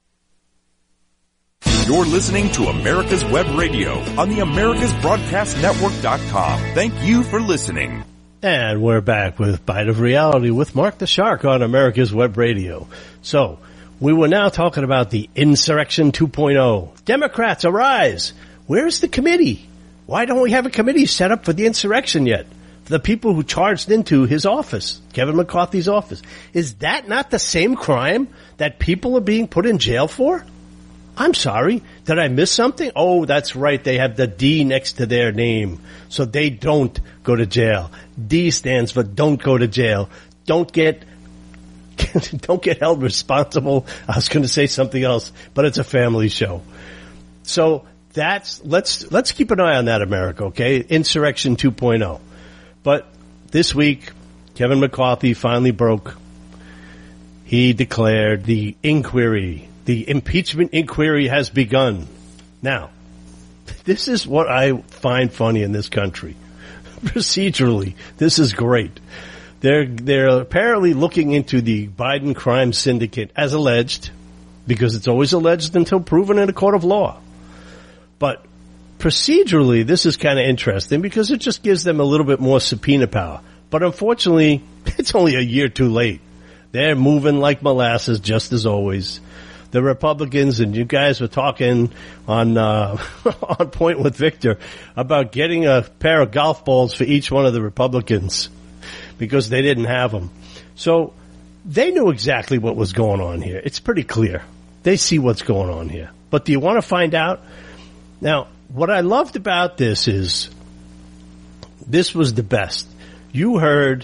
You're listening to America's Web Radio on the Americas Broadcast Network dot com. Thank you for listening. And we're back with Bite of Reality with Mark the Shark on America's Web Radio. So, we were now talking about the Insurrection two point oh. Democrats, arise! Where's the committee? Why don't we have a committee set up for the insurrection yet? For the people who charged into his office, Kevin McCarthy's office. Is that not the same crime that people are being put in jail for? I'm sorry. Did I miss something? Oh, that's right. They have the D next to their name. So they don't go to jail. D stands for don't go to jail. Don't get, don't get held responsible. I was going to say something else, but it's a family show. So that's, let's, let's keep an eye on that, America, okay? Insurrection two point oh. But this week, Kevin McCarthy finally broke. He declared the inquiry. The impeachment inquiry has begun. Now, this is what I find funny in this country. Procedurally, this is great. They're, they're apparently looking into the Biden crime syndicate as alleged, because it's always alleged until proven in a court of law. But procedurally, this is kind of interesting because it just gives them a little bit more subpoena power. But unfortunately, it's only a year too late. They're moving like molasses, just as always. The Republicans, and you guys were talking on uh, on Point with Victor about getting a pair of golf balls for each one of the Republicans because they didn't have them. So they knew exactly what was going on here. It's pretty clear. They see what's going on here. But do you want to find out? Now, what I loved about this is this was the best. You heard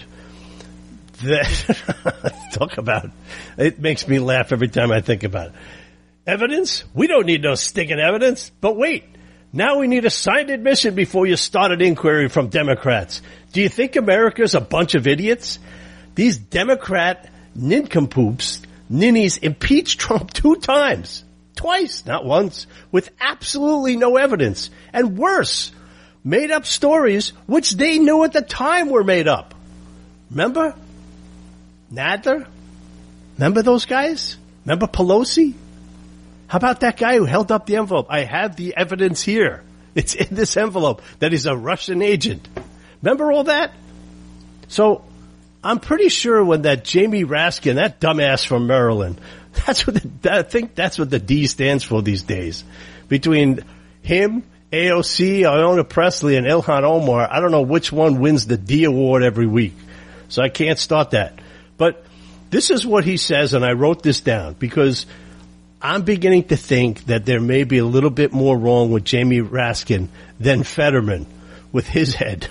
that, talk about, it makes me laugh every time I think about it. Evidence? We don't need no stinking evidence. But wait, now we need a signed admission before you start an inquiry from Democrats. Do you think America's a bunch of idiots? These Democrat nincompoops, ninnies, impeached Trump two times. Twice, not once, with absolutely no evidence. And worse, made up stories which they knew at the time were made up. Remember? Nadler? Remember those guys? Remember Pelosi? How about that guy who held up the envelope? I have the evidence here. It's in this envelope that he's a Russian agent. Remember all that? So I'm pretty sure when that Jamie Raskin, that dumbass from Maryland, That's what the, I think that's what the D stands for these days. Between him, A O C, Iona Presley, and Ilhan Omar, I don't know which one wins the D award every week. So I can't start that. But this is what he says, and I wrote this down because I'm beginning to think that there may be a little bit more wrong with Jamie Raskin than Fetterman with his head.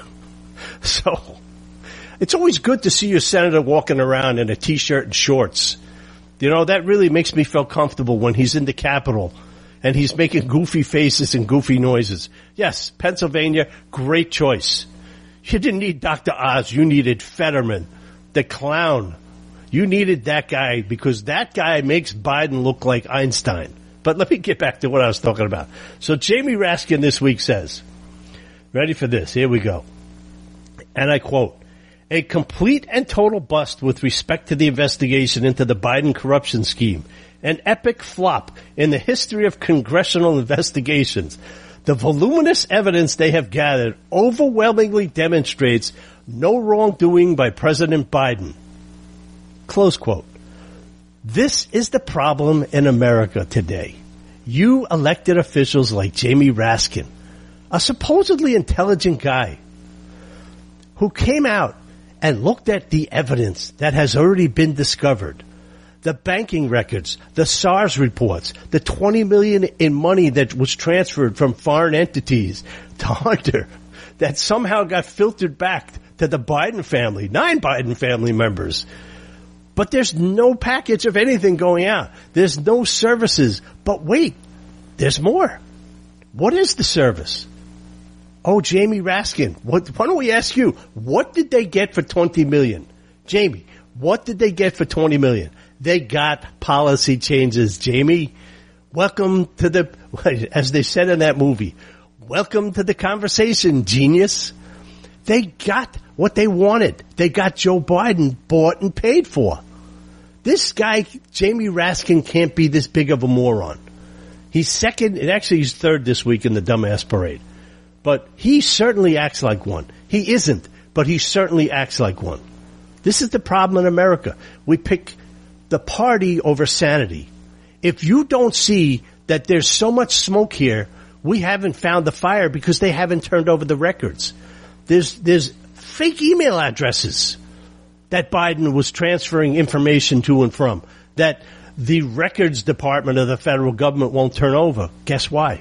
So it's always good to see your senator walking around in a T-shirt and shorts. You know, that really makes me feel comfortable when he's in the Capitol and he's making goofy faces and goofy noises. Yes, Pennsylvania, great choice. You didn't need Doctor Oz. You needed Fetterman, the clown. You needed that guy because that guy makes Biden look like Einstein. But let me get back to what I was talking about. So Jamie Raskin this week says, ready for this? Here we go. And I quote, a complete and total bust with respect to the investigation into the Biden corruption scheme. An epic flop in the history of congressional investigations. The voluminous evidence they have gathered overwhelmingly demonstrates no wrongdoing by President Biden. Close quote. This is the problem in America today. You elected officials like Jamie Raskin, a supposedly intelligent guy who came out and looked at the evidence that has already been discovered. The banking records, the SARS reports, the twenty million dollars in money that was transferred from foreign entities to Hunter that somehow got filtered back to the Biden family, nine Biden family members. But there's no package of anything going out. There's no services. But wait, there's more. What is the service? Oh, Jamie Raskin, what, why don't we ask you, what did they get for twenty million dollars? Jamie, what did they get for twenty million dollars? They got policy changes, Jamie. Welcome to the, as they said in that movie, welcome to the conversation, genius. They got what they wanted. They got Joe Biden bought and paid for. This guy, Jamie Raskin, can't be this big of a moron. He's second, and actually he's third this week in the dumbass parade. But he certainly acts like one. He isn't, but he certainly acts like one. This is the problem in America. We pick the party over sanity. If you don't see that there's so much smoke here, we haven't found the fire because they haven't turned over the records. There's, there's fake email addresses that Biden was transferring information to and from, that the records department of the federal government won't turn over. Guess why?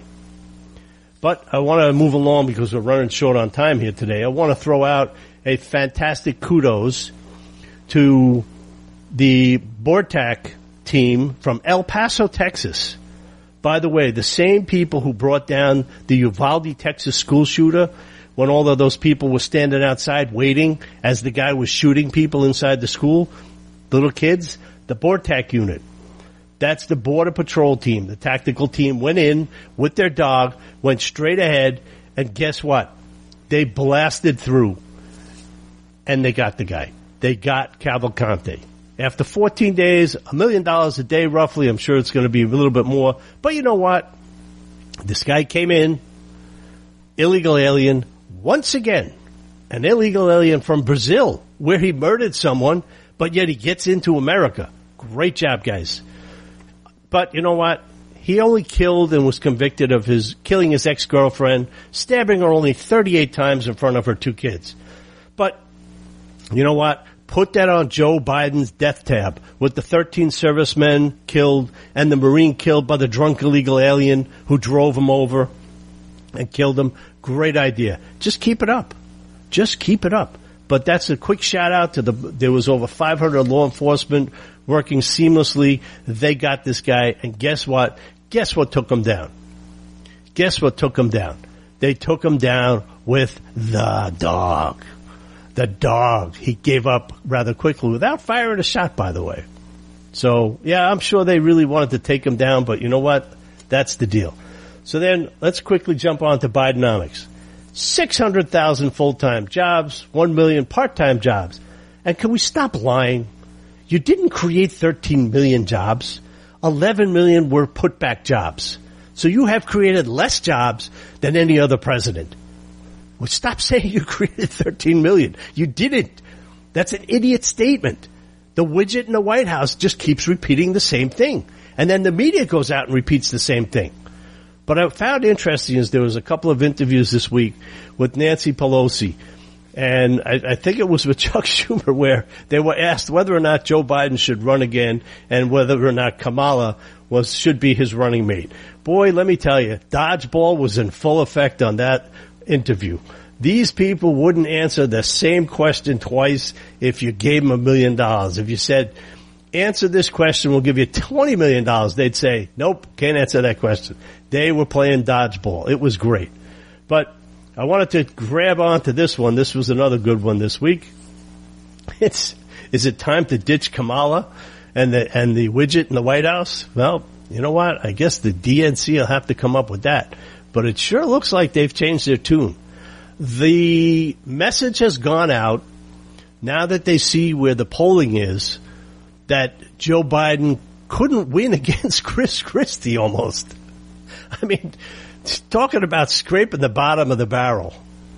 But I want to move along because we're running short on time here today. I want to throw out a fantastic kudos to the BORTAC team from El Paso, Texas. By the way, the same people who brought down the Uvalde, Texas school shooter when all of those people were standing outside waiting as the guy was shooting people inside the school, little kids, the BORTAC unit. That's the Border Patrol team. The tactical team went in with their dog, went straight ahead, and guess what? They blasted through, and they got the guy. They got Cavalcante. After fourteen days, a million dollars a day roughly. I'm sure it's going to be a little bit more. But you know what? This guy came in, illegal alien, once again, an illegal alien from Brazil, where he murdered someone, but yet he gets into America. Great job, guys. But you know what? He only killed and was convicted of his killing his ex-girlfriend, stabbing her only thirty-eight times in front of her two kids. But you know what? Put that on Joe Biden's death tab with the thirteen servicemen killed and the Marine killed by the drunk illegal alien who drove him over and killed him. Great idea. Just keep it up. Just keep it up. But that's a quick shout out to the, there was over five hundred law enforcement working seamlessly. They got this guy, and guess what? Guess what took him down? Guess what took him down? They took him down with the dog. The dog. He gave up rather quickly without firing a shot, by the way. So, yeah, I'm sure they really wanted to take him down, but you know what? That's the deal. So then, let's quickly jump on to Bidenomics. six hundred thousand full-time jobs, one million part-time jobs. And can we stop lying? You didn't create thirteen million jobs. eleven million were put-back jobs. So you have created less jobs than any other president. Well, stop saying you created thirteen million. You didn't. That's an idiot statement. The widget in the White House just keeps repeating the same thing. And then the media goes out and repeats the same thing. But I found interesting is there was a couple of interviews this week with Nancy Pelosi. And I, I think it was with Chuck Schumer where they were asked whether or not Joe Biden should run again and whether or not Kamala was should be his running mate. Boy, let me tell you, dodgeball was in full effect on that interview. These people wouldn't answer the same question twice if you gave them a million dollars. If you said, answer this question, we'll give you twenty million dollars, they'd say, nope, can't answer that question. They were playing dodgeball. It was great. But I wanted to grab onto this one. This was another good one this week. It's, is it time to ditch Kamala and the, and the widget in the White House? Well, you know what? I guess the D N C will have to come up with that. But it sure looks like they've changed their tune. The message has gone out now that they see where the polling is that Joe Biden couldn't win against Chris Christie almost. I mean, talking about scraping the bottom of the barrel.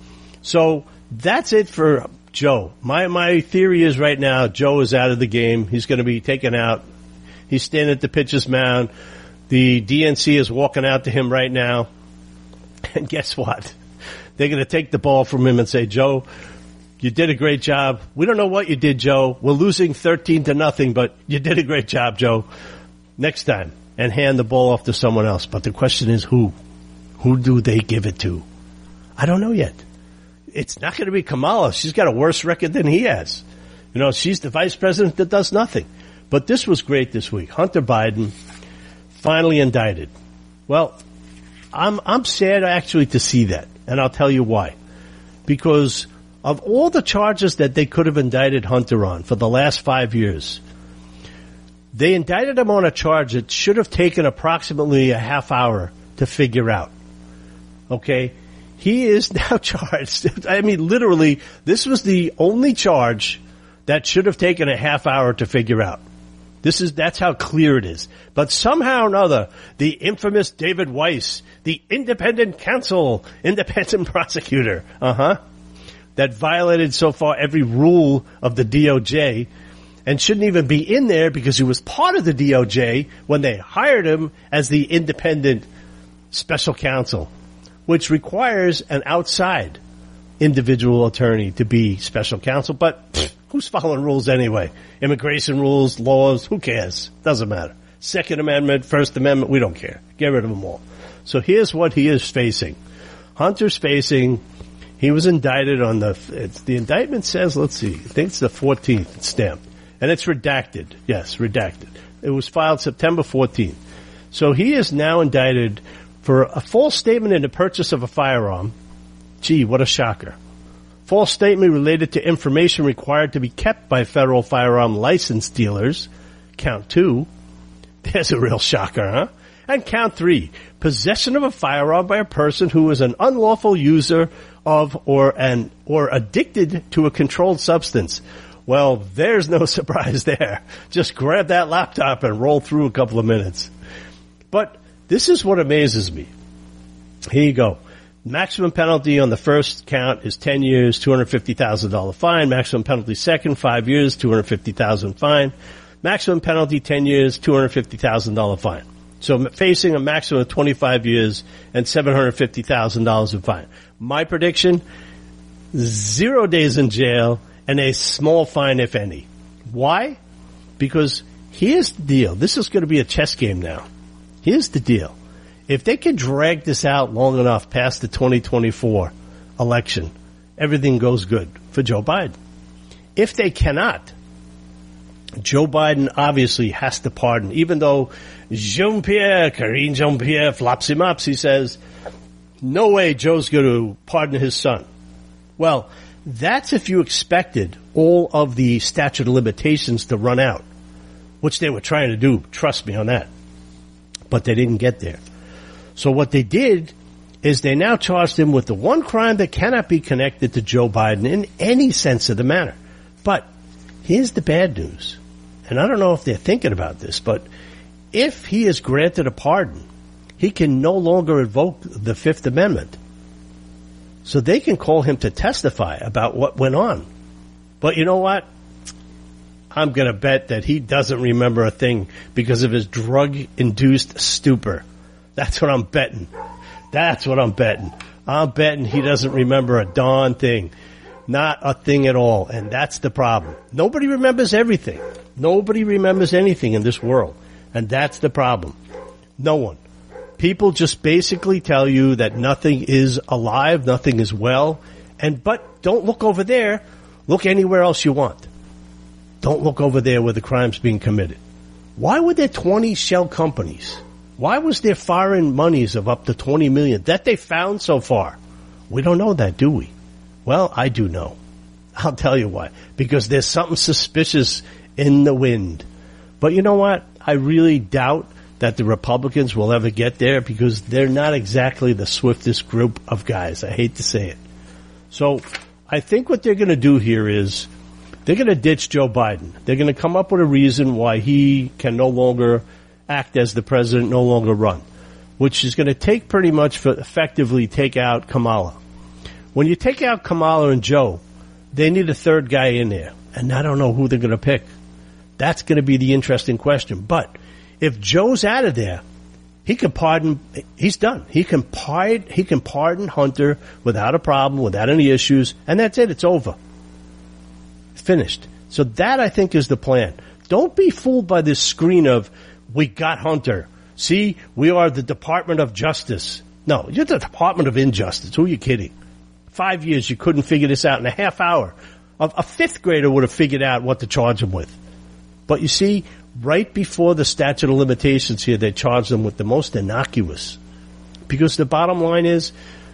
So that's it for Joe. My my theory is right now Joe is out of the game. He's going to be taken out. He's standing at the pitcher's mound. The D N C is walking out to him right now. And guess what? They're going to take the ball from him and say, Joe, you did a great job. We don't know what you did, Joe. We're losing thirteen to nothing, but you did a great job, Joe. Next time. And hand the ball off to someone else. But the question is who? Who do they give it to? I don't know yet. It's not going to be Kamala. She's got a worse record than he has. You know, she's the vice president that does nothing. But this was great this week. Hunter Biden finally indicted. Well, I'm I'm sad actually to see that. And I'll tell you why. Because of all the charges that they could have indicted Hunter on for the last five years, they indicted him on a charge that should have taken approximately a half hour to figure out. Okay? He is now charged. I mean, literally, this was the only charge that should have taken a half hour to figure out. This is, that's how clear it is. But somehow or another, the infamous David Weiss, the independent counsel, independent prosecutor, uh-huh, that violated so far every rule of the D O J and shouldn't even be in there because he was part of the D O J when they hired him as the independent special counsel, which requires an outside individual attorney to be special counsel. But pfft, who's following rules anyway? Immigration rules, laws, who cares? Doesn't matter. Second Amendment, First Amendment, we don't care. Get rid of them all. So here's what he is facing. Hunter's facing, he was indicted on the, it's, the indictment says, let's see, I think it's the fourteenth, it's stamped. And it's redacted. Yes, redacted. It was filed September fourteenth. So he is now indicted for a false statement in the purchase of a firearm. Gee, what a shocker. False statement related to information required to be kept by federal firearm license dealers. Count two. There's a real shocker, huh? And count three. Possession of a firearm by a person who is an unlawful user of or an or addicted to a controlled substance. Well, there's no surprise there. Just grab that laptop and roll through a couple of minutes. But this is what amazes me. Here you go. Maximum penalty on the first count is ten years, two hundred fifty thousand dollars fine. Maximum penalty second, five years, two hundred fifty thousand dollars fine. Maximum penalty ten years, two hundred fifty thousand dollars fine. So facing a maximum of twenty-five years and seven hundred fifty thousand dollars in fine. My prediction, zero days in jail and a small fine, if any. Why? Because here's the deal. This is going to be a chess game now. Here's the deal. If they can drag this out long enough past the twenty twenty-four election, everything goes good for Joe Biden. If they cannot, Joe Biden obviously has to pardon, even though Jean-Pierre, Karine Jean-Pierre, flopsy-mopsy says, no way Joe's going to pardon his son. Well, that's if you expected all of the statute of limitations to run out, which they were trying to do, trust me on that. But they didn't get there. So what they did is they now charged him with the one crime that cannot be connected to Joe Biden in any sense of the matter. But here's the bad news. And I don't know if they're thinking about this, but if he is granted a pardon, he can no longer invoke the Fifth Amendment. So they can call him to testify about what went on. But you know what? I'm going to bet that he doesn't remember a thing because of his drug-induced stupor. That's what I'm betting. That's what I'm betting. I'm betting he doesn't remember a darn thing. Not a thing at all. And that's the problem. Nobody remembers everything. Nobody remembers anything in this world. And that's the problem. No one. People just basically tell you that nothing is alive, nothing is well. And but don't look over there. Look anywhere else you want. Don't look over there where the crime's being committed. Why were there twenty shell companies? Why was there foreign monies of up to twenty million that they found so far? We don't know that, do we? Well, I do know. I'll tell you why. Because there's something suspicious in the wind. But you know what? I really doubt that the Republicans will ever get there because they're not exactly the swiftest group of guys. I hate to say it. So I think what they're going to do here is they're going to ditch Joe Biden. They're going to come up with a reason why he can no longer act as the president, no longer run, which is going to take pretty much for effectively take out Kamala. When you take out Kamala and Joe, they need a third guy in there, and I don't know who they're going to pick. That's going to be the interesting question. But if Joe's out of there, he can pardon, he's done. He can pardon, he can pardon Hunter without a problem, without any issues, and that's it. It's over. Finished. So that, I think, is the plan. Don't be fooled by this screen of, we got Hunter. See, we are the Department of Justice. No, you're the Department of Injustice. Who are you kidding? Five years, you couldn't figure this out in a half hour. A, a fifth grader would have figured out what to charge him with. But you see, right before the statute of limitations here, they charged them with the most innocuous. Because the bottom line is,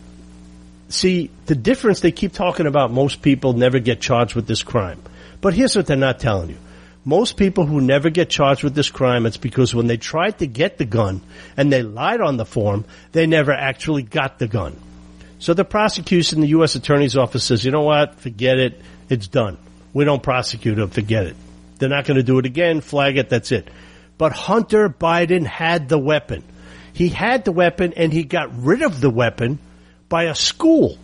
see, the difference, they keep talking about most people never get charged with this crime. But here's what they're not telling you. Most people who never get charged with this crime, it's because when they tried to get the gun and they lied on the form, they never actually got the gun. So the prosecution, the U S Attorney's Office says, you know what, forget it, it's done. We don't prosecute them, forget it. They're not going to do it again, flag it, that's it. But Hunter Biden had the weapon. He had the weapon and he got rid of the weapon by a school.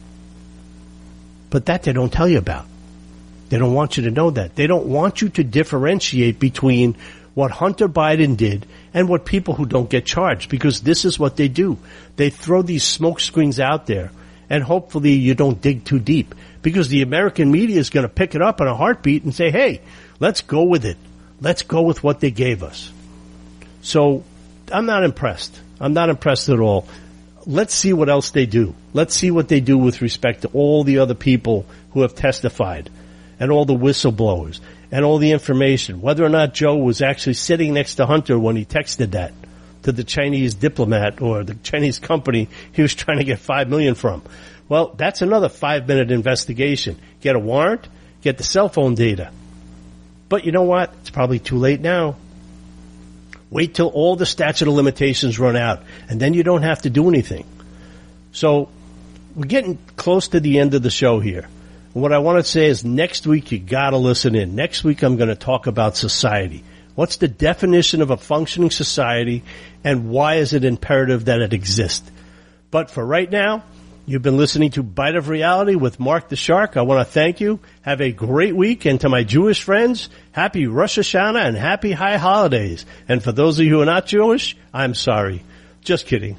But that they don't tell you about. They don't want you to know that. They don't want you to differentiate between what Hunter Biden did and what people who don't get charged, because this is what they do. They throw these smoke screens out there, and hopefully you don't dig too deep, because the American media is going to pick it up in a heartbeat and say, hey, let's go with it. Let's go with what they gave us. So I'm not impressed. I'm not impressed at all. Let's see what else they do. Let's see what they do with respect to all the other people who have testified and all the whistleblowers and all the information, whether or not Joe was actually sitting next to Hunter when he texted that to the Chinese diplomat or the Chinese company he was trying to get five million dollars from. Well, that's another five-minute investigation. Get a warrant, get the cell phone data. But you know what? It's probably too late now. Wait till all the statute of limitations run out, and then you don't have to do anything. So we're getting close to the end of the show here. And what I want to say is next week you got to listen in. Next week I'm going to talk about society. What's the definition of a functioning society, and why is it imperative that it exist? But for right now, you've been listening to Bite of Reality with Mark the Shark. I want to thank you. Have a great week. And to my Jewish friends, happy Rosh Hashanah and happy high holidays. And for those of you who are not Jewish, I'm sorry. Just kidding.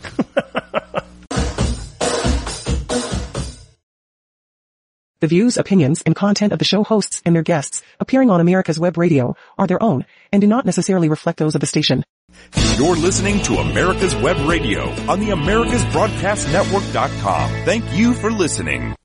The views, opinions, and content of the show hosts and their guests appearing on America's Web Radio are their own and do not necessarily reflect those of the station. You're listening to America's Web Radio on the Americas Broadcast Network dot com. Thank you for listening.